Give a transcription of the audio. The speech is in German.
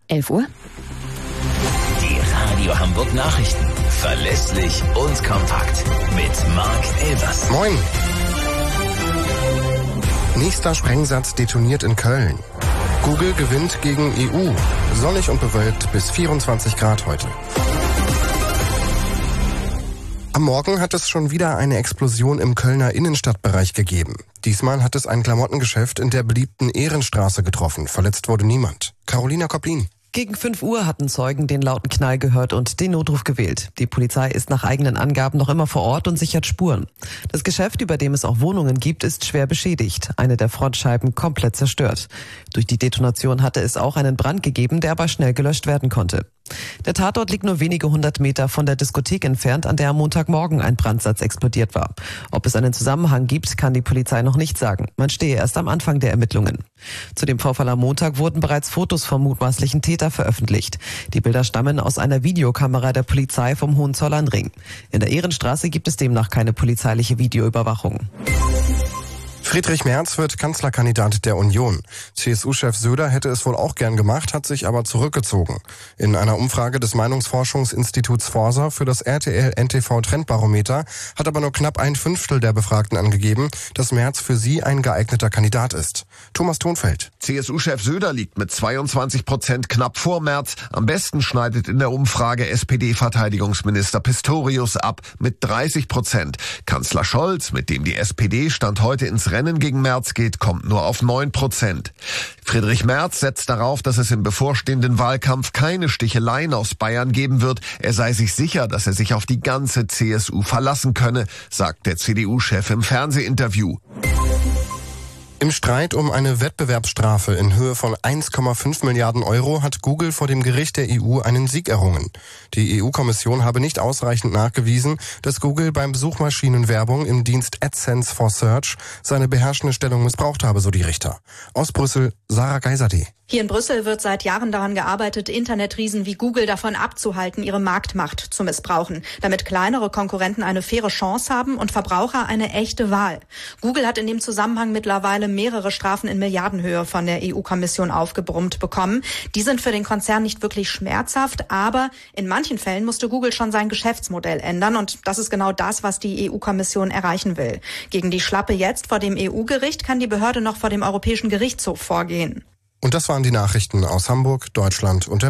11 Uhr. Die Radio Hamburg Nachrichten. Verlässlich und kompakt. Mit Marc Elvers. Moin. Nächster Sprengsatz detoniert in Köln. Google gewinnt gegen EU. Sonnig und bewölkt bis 24 Grad heute. Am Morgen hat es schon wieder eine Explosion im Kölner Innenstadtbereich gegeben. Diesmal hat es ein Klamottengeschäft in der beliebten Ehrenstraße getroffen. Verletzt wurde niemand. Carolina Koplin. Gegen 5 Uhr hatten Zeugen den lauten Knall gehört und den Notruf gewählt. Die Polizei ist nach eigenen Angaben noch immer vor Ort und sichert Spuren. Das Geschäft, über dem es auch Wohnungen gibt, ist schwer beschädigt. Eine der Frontscheiben komplett zerstört. Durch die Detonation hatte es auch einen Brand gegeben, der aber schnell gelöscht werden konnte. Der Tatort liegt nur wenige 100 Meter von der Diskothek entfernt, an der am Montagmorgen ein Brandsatz explodiert war. Ob es einen Zusammenhang gibt, kann die Polizei noch nicht sagen. Man stehe erst am Anfang der Ermittlungen. Zu dem Vorfall am Montag wurden bereits Fotos vom mutmaßlichen Täter veröffentlicht. Die Bilder stammen aus einer Videokamera der Polizei vom Hohenzollernring. In der Ehrenstraße gibt es demnach keine polizeiliche Videoüberwachung. Friedrich Merz wird Kanzlerkandidat der Union. CSU-Chef Söder hätte es wohl auch gern gemacht, hat sich aber zurückgezogen. In einer Umfrage des Meinungsforschungsinstituts Forsa für das RTL-NTV-Trendbarometer hat aber nur knapp 1/5 der Befragten angegeben, dass Merz für sie ein geeigneter Kandidat ist. Thomas Thonfeld. CSU-Chef Söder liegt mit 22% knapp vor Merz. Am besten schneidet in der Umfrage SPD-Verteidigungsminister Pistorius ab mit 30%. Kanzler Scholz, mit dem die SPD Stand heute ins Rennen gegen Merz geht, kommt nur auf 9%. Friedrich Merz setzt darauf, dass es im bevorstehenden Wahlkampf keine Sticheleien aus Bayern geben wird. Er sei sich sicher, dass er sich auf die ganze CSU verlassen könne, sagt der CDU-Chef im Fernsehinterview. Im Streit um eine Wettbewerbsstrafe in Höhe von 1,5 Milliarden Euro hat Google vor dem Gericht der EU einen Sieg errungen. Die EU-Kommission habe nicht ausreichend nachgewiesen, dass Google beim Suchmaschinenwerbung im Dienst AdSense for Search seine beherrschende Stellung missbraucht habe, so die Richter. Aus Brüssel, Sarah Geiserde. Hier in Brüssel wird seit Jahren daran gearbeitet, Internetriesen wie Google davon abzuhalten, ihre Marktmacht zu missbrauchen, damit kleinere Konkurrenten eine faire Chance haben und Verbraucher eine echte Wahl. Google hat in dem Zusammenhang mittlerweile mehrere Strafen in Milliardenhöhe von der EU-Kommission aufgebrummt bekommen. Die sind für den Konzern nicht wirklich schmerzhaft, aber in manchen Fällen musste Google schon sein Geschäftsmodell ändern und das ist genau das, was die EU-Kommission erreichen will. Gegen die Schlappe jetzt vor dem EU-Gericht kann die Behörde noch vor dem Europäischen Gerichtshof vorgehen. Und das waren die Nachrichten aus Hamburg, Deutschland und der